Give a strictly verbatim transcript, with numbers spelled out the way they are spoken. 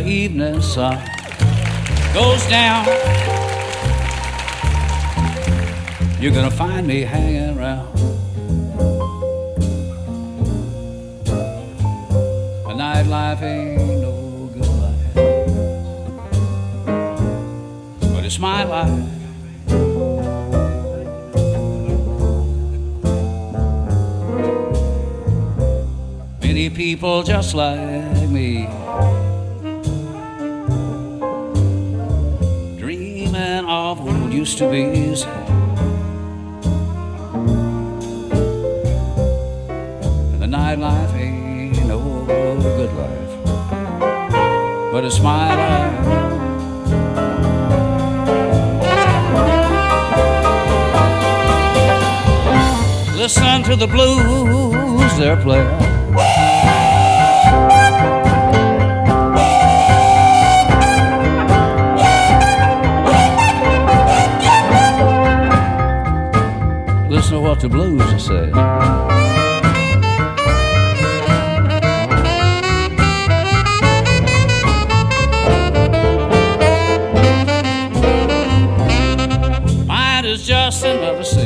the evening sun goes down, you're gonna find me hanging around. A nightlife ain't no good life, but it's my life. Many people just like me, dreaming of what used to be. The nightlife ain't no good life, but it's my life. Listen to the blues they're playing. Listen to what the blues are saying. Mine is just another city